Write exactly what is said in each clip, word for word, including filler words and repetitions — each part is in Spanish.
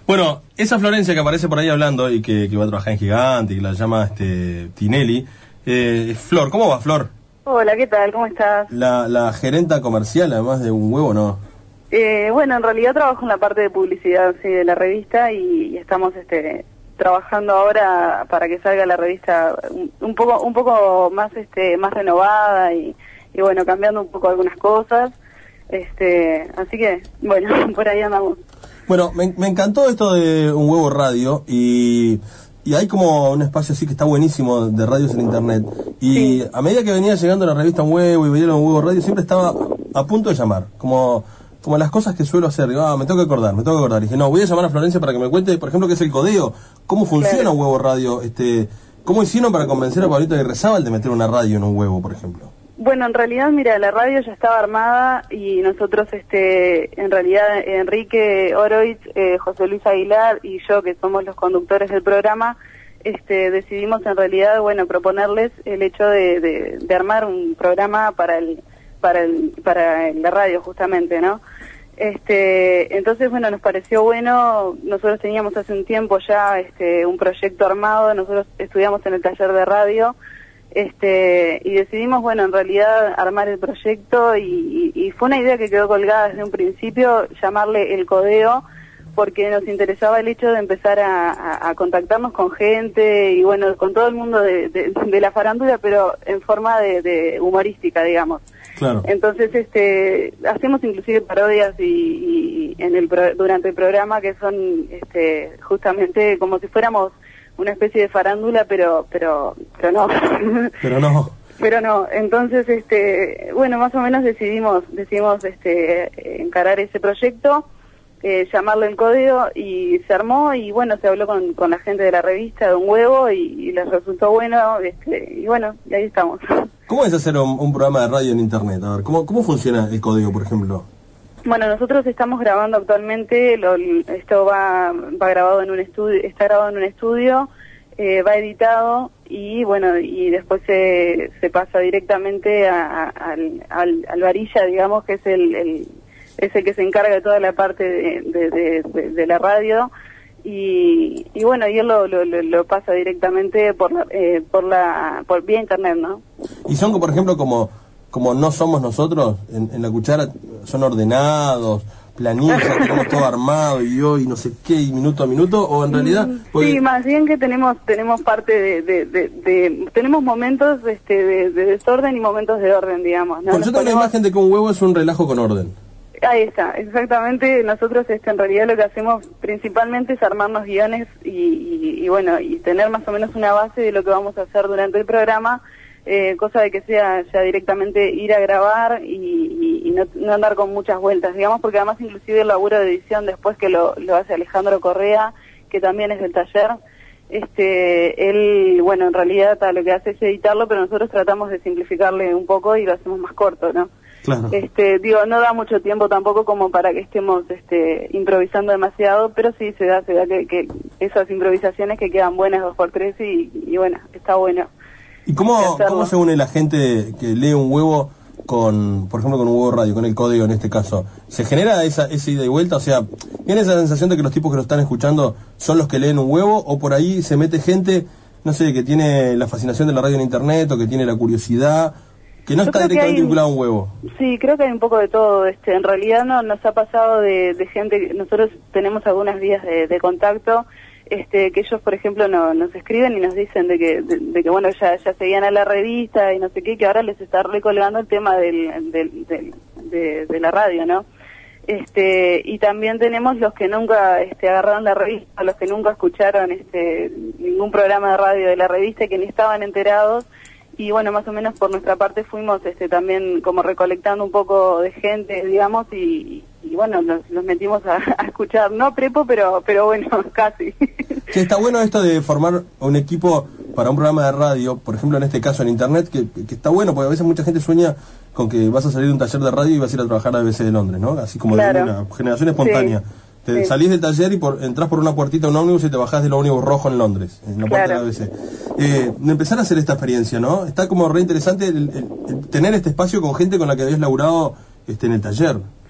Bueno, esa Florencia que aparece por ahí hablando y que, que va a trabajar en Gigante y que la llama este Tinelli, eh, Flor, ¿cómo va, Flor? Hola, ¿qué tal? ¿Cómo estás? La, la gerenta comercial, además de un huevo, ¿no? Eh, bueno, en realidad trabajo en la parte de publicidad, sí, de la revista y, y estamos este, trabajando ahora para que salga la revista un, un poco un poco más este más renovada y, y bueno, cambiando un poco algunas cosas. Este, así que, bueno, por ahí andamos. Bueno, me, me encantó esto de Un Huevo Radio y, y hay como un espacio así que está buenísimo de radios en internet. Y Sí. a medida que venía llegando la revista Un Huevo y veía Un Huevo Radio, siempre estaba a punto de llamar, como, como las cosas que suelo hacer. Digo, ah, me tengo que acordar, me tengo que acordar. Y dije, no, voy a llamar a Florencia para que me cuente, por ejemplo, qué es el codeo, cómo funciona Claro. Un Huevo Radio, este, cómo hicieron para convencer a Pablito de Rezábal de meter una radio en un huevo, por ejemplo. Bueno, en realidad, mira, la radio ya estaba armada y nosotros, este, en realidad, Enrique Oroitz, eh, José Luis Aguilar y yo, que somos los conductores del programa, este, decidimos en realidad, bueno, proponerles el hecho de, de, de armar un programa para el, para el, para la radio, justamente, ¿no? Este, entonces, bueno, nos pareció bueno. Nosotros teníamos hace un tiempo ya, este, un proyecto armado. Nosotros estudiamos en el taller de radio. Este, y decidimos, bueno, en realidad armar el proyecto y, y, y fue una idea que quedó colgada desde un principio, llamarle El Codeo, porque nos interesaba el hecho de empezar a, a, a contactarnos con gente y bueno, con todo el mundo de, de, de la farándula, pero en forma de, de humorística, digamos. Claro. Entonces, este, hacemos inclusive parodias y, y en el pro, durante el programa que son, este, justamente como si fuéramos una especie de farándula, pero pero pero no. Pero no. Pero no. Entonces, este, bueno, más o menos decidimos decidimos este encarar ese proyecto, eh, llamarlo El Codeo y se armó y bueno, se habló con, con la gente de la revista de Un Huevo y, y les resultó bueno, este, y bueno, y ahí estamos. ¿Cómo es hacer un, un programa de radio en internet? A ver, ¿cómo, cómo funciona El Codeo, por ejemplo? Bueno, nosotros estamos grabando actualmente, lo, esto va, va grabado en un estudio, está grabado en un estudio, eh, va editado y bueno, y después se, se pasa directamente a, a, al, al, al varilla, digamos, que es el, el, es el que se encarga de toda la parte de, de, de, de, de la radio y, y bueno, y él lo, lo, lo pasa directamente por la, eh, por la, por vía internet, ¿no? Y son, por ejemplo, como... como no somos nosotros, en, en la cuchara son ordenados, planillas, tenemos todo armado y yo y no sé qué, y minuto a minuto, o en realidad... Porque... Sí, más bien que tenemos tenemos parte de... de, de, de tenemos momentos este, de, de desorden y momentos de orden, digamos, ¿no? Bueno, yo tengo ponemos... la imagen de que un huevo es un relajo con orden. Ahí está, exactamente. Nosotros este, en realidad lo que hacemos principalmente es armarnos guiones y, y, y bueno, y tener más o menos una base de lo que vamos a hacer durante el programa. Eh, cosa de que sea ya directamente ir a grabar y, y, y no, no andar con muchas vueltas, digamos, porque además inclusive el laburo de edición después que lo, lo hace Alejandro Correa, que también es del taller, este, él, bueno, en realidad ta, lo que hace es editarlo, pero nosotros tratamos de simplificarle un poco y lo hacemos más corto, ¿no? Claro. Este, digo, no da mucho tiempo tampoco como para que estemos este, improvisando demasiado, pero sí se da, se da que, que esas improvisaciones que quedan buenas dos por tres y, y bueno, está bueno. ¿Y cómo, cómo se une la gente que lee Un Huevo con, por ejemplo, con Un Huevo Radio, con El Codeo en este caso? ¿Se genera esa, esa ida y vuelta? O sea, ¿tiene esa sensación de que los tipos que lo están escuchando son los que leen Un Huevo? ¿O por ahí se mete gente, no sé, que tiene la fascinación de la radio en internet o que tiene la curiosidad, que no Yo está creo directamente hay, vinculado a Un Huevo? Sí, creo que hay un poco de todo. Este, en realidad no nos ha pasado de, de gente, nosotros tenemos algunas vías de, de contacto, este, que ellos, por ejemplo, no, nos escriben y nos dicen de que, de, de que bueno, ya, ya seguían a la revista y no sé qué, que ahora les está recolgando el tema del, del, del, de, de la radio, ¿no? Este, y también tenemos los que nunca este, agarraron la revista, los que nunca escucharon este, ningún programa de radio de la revista y que ni estaban enterados. Y bueno, más o menos por nuestra parte fuimos este, también como recolectando un poco de gente, digamos, y, y bueno, los, los metimos a, a escuchar, no prepo, pero pero bueno, casi. Sí, está bueno esto de formar un equipo para un programa de radio, por ejemplo en este caso en internet, que, que está bueno, porque a veces mucha gente sueña con que vas a salir de un taller de radio y vas a ir a trabajar a B B C de Londres, ¿no? Así como claro. De una generación espontánea. Sí. Te sí. Salís del taller y por, entrás por una puertita de un ómnibus y te bajás del ómnibus rojo en Londres, en la puerta claro. de la B B C. Eh, empezar a hacer esta experiencia, ¿no? Está como re interesante el, el, el tener este espacio con gente con la que habías laburado este, en el taller.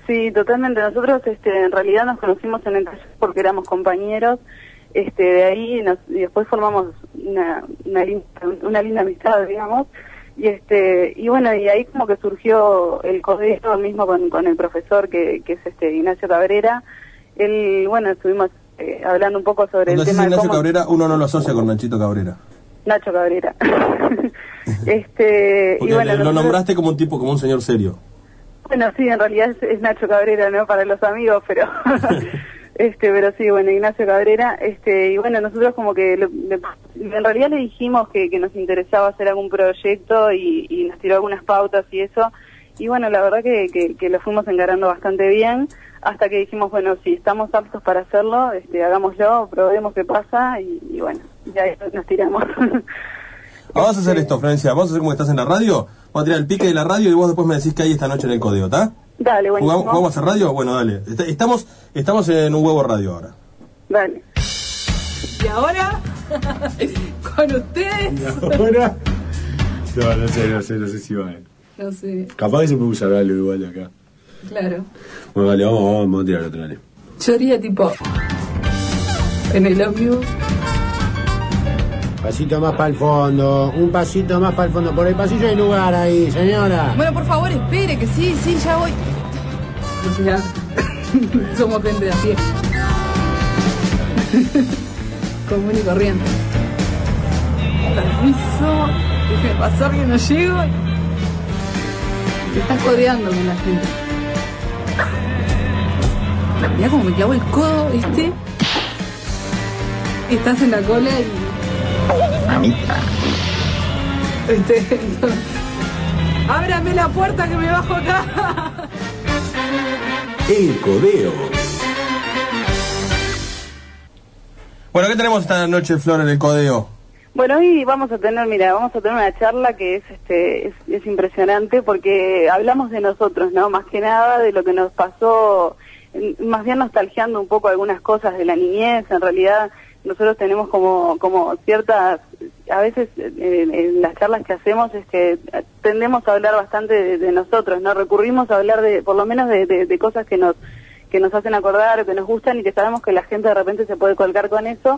Sí, totalmente. Nosotros este, en realidad nos conocimos en el taller porque éramos compañeros. Este, de ahí nos, y después formamos una, una, linda, una linda amistad, digamos. Y este y bueno, y ahí como que surgió el codeo mismo con, con el profesor que, que es este Ignacio Cabrera. Él, bueno, estuvimos eh, hablando un poco sobre Cuando el tema de Ignacio cómo... Cabrera, uno no lo asocia con Nachito Cabrera. Nacho Cabrera. este Porque y bueno, lo nosotros... nombraste como un tipo, como un señor serio. Bueno, sí, en realidad es, es Nacho Cabrera, ¿no? Para los amigos, pero... este pero sí, bueno, Ignacio Cabrera. este Y bueno, nosotros como que... Le, le, en realidad le dijimos que, que nos interesaba hacer algún proyecto y, y nos tiró algunas pautas y eso. Y bueno, la verdad que, que, que lo fuimos encarando bastante bien, hasta que dijimos, bueno, si estamos aptos para hacerlo, este hagámoslo, probemos qué pasa y, y bueno, ya nos tiramos. Vamos a hacer esto, Florencia, vamos a hacer como estás en la radio, vamos a tirar el pique de la radio y vos después me decís que hay esta noche en el codeo, ¿está? Dale, bueno. ¿Jugamos, ¿Jugamos a hacer radio? Bueno, dale. Estamos, estamos en un huevo radio ahora. Dale. ¿Y ahora? ¿Con ustedes? ¿Y ahora? No, no sé, no sé, no sé si va. No sé. Capaz que se puede usar algo igual acá. Claro. Bueno, dale, vamos, vamos, vamos a tirar otro, dale. Yo haría tipo... En el ómnibus. Pasito más para el fondo, un pasito más para el fondo. Por el pasillo hay lugar ahí, señora. Bueno, por favor, espere, que sí, sí, ya voy. O sea, somos gente de a pie. Común y corriente. Permiso, déjeme pasar que no llego. Te estás codeando con la gente. Mirá como me clavo el codo, ¿viste? Y estás en la cola y... Mamita. Este, entonces, ábrame la puerta que me bajo acá. El codeo. Bueno, ¿qué tenemos esta noche, Flor, en el codeo? Bueno, hoy vamos a tener, mira, vamos a tener una charla que es este es, es impresionante porque hablamos de nosotros, ¿no? Más que nada de lo que nos pasó, más bien nostalgiando un poco algunas cosas de la niñez. En realidad nosotros tenemos como como ciertas, a veces en, en las charlas que hacemos es que tendemos a hablar bastante de, de nosotros, ¿no? Recurrimos a hablar de, por lo menos de, de, de cosas que nos que nos hacen acordar o que nos gustan y que sabemos que la gente de repente se puede colgar con eso,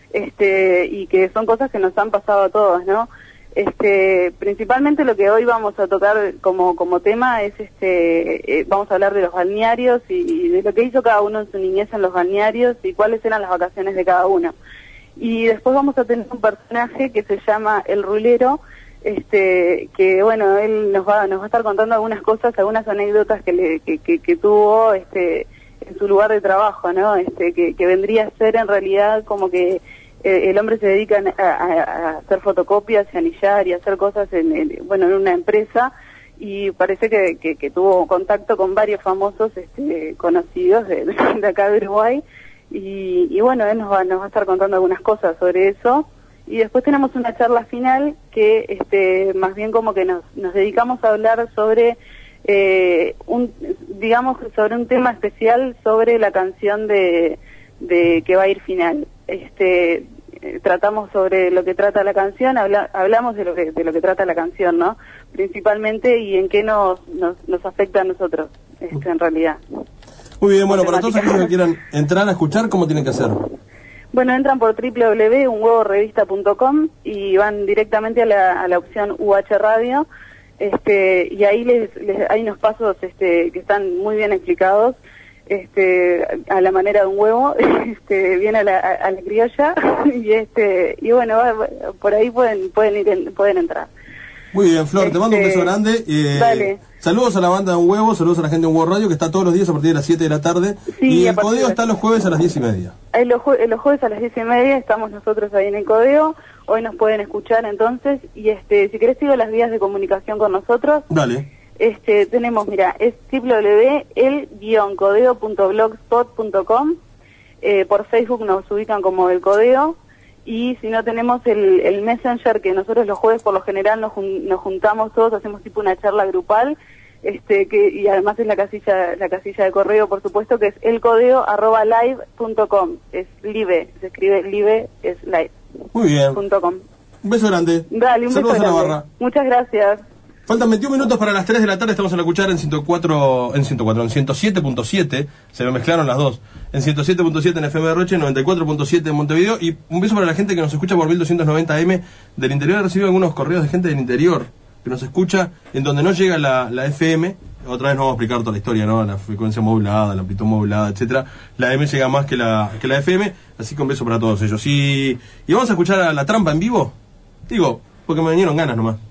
este y que son cosas que nos han pasado a todos, ¿no? Este, principalmente lo que hoy vamos a tocar como como tema es este eh, vamos a hablar de los balnearios y, y de lo que hizo cada uno en su niñez en los balnearios y cuáles eran las vacaciones de cada uno. Y después vamos a tener un personaje que se llama El Rulero, este que bueno, él nos va nos va a estar contando algunas cosas, algunas anécdotas que le que, que, que tuvo este en su lugar de trabajo, ¿no? Este que, que vendría a ser en realidad como que el hombre se dedica a, a, a hacer fotocopias y anillar y hacer cosas en, en bueno en una empresa y parece que, que, que tuvo contacto con varios famosos este, conocidos de, de acá de Uruguay y, y bueno, él nos va, nos va a estar contando algunas cosas sobre eso y después tenemos una charla final que este más bien como que nos, nos dedicamos a hablar sobre eh, un digamos sobre un tema especial sobre la canción de, de que va a ir final. Este eh, tratamos sobre lo que trata la canción, habla, hablamos de lo que de lo que trata la canción, ¿no? Principalmente y en qué nos nos, nos afecta a nosotros, este, en realidad. Muy bien, bueno, para todos aquellos que quieran entrar a escuchar, ¿cómo tienen que hacer? Bueno, entran por doble u doble u doble u punto un huevo revista punto com y van directamente a la, a la opción U H Radio, este y ahí les, les hay unos pasos este que están muy bien explicados. Este a la manera de un huevo, este viene a la, a la criolla y este y bueno, por ahí pueden pueden ir en, pueden entrar. Muy bien, Flor, este, te mando un beso grande. Eh, dale. Saludos a la banda de Un Huevo, saludos a la gente de Un Huevo Radio que está todos los días a partir de las siete de la tarde sí, y el codeo está los jueves a las diez y media. Ahí los, jue los jueves a las diez y media estamos nosotros ahí en el codeo. Hoy nos pueden escuchar entonces y este si querés sigo las vías de comunicación con nosotros. Dale. Este, tenemos, mira, es doble u doble u doble u punto el guion codeo punto blogspot punto com, eh, por Facebook nos ubican como El Codeo, y si no tenemos el, el Messenger, que nosotros los jueves por lo general nos, jun nos juntamos todos, hacemos tipo una charla grupal, este que y además es la casilla la casilla de correo, por supuesto, que es elcodeo arroba live punto com, es live, se escribe live, es live. Muy bien. Punto com. Un beso grande. Dale, un saludos beso a la grande. barra. Muchas gracias. Faltan veintiún minutos para las tres de la tarde, estamos en la cuchara en ciento cuatro, en ciento cuatro, en ciento siete punto siete, se me mezclaron las dos, en ciento siete punto siete en F M de Roche, noventa y cuatro punto siete en Montevideo, y un beso para la gente que nos escucha por mil doscientos noventa M del interior. He recibido algunos correos de gente del interior que nos escucha en donde no llega la, la F M, otra vez no vamos a explicar toda la historia, ¿no? La frecuencia modulada, la amplitud modulada, etcétera. La M llega más que la, que la F M, así que un beso para todos ellos. Y, y vamos a escuchar a La Trampa en vivo, digo, porque me vinieron ganas nomás.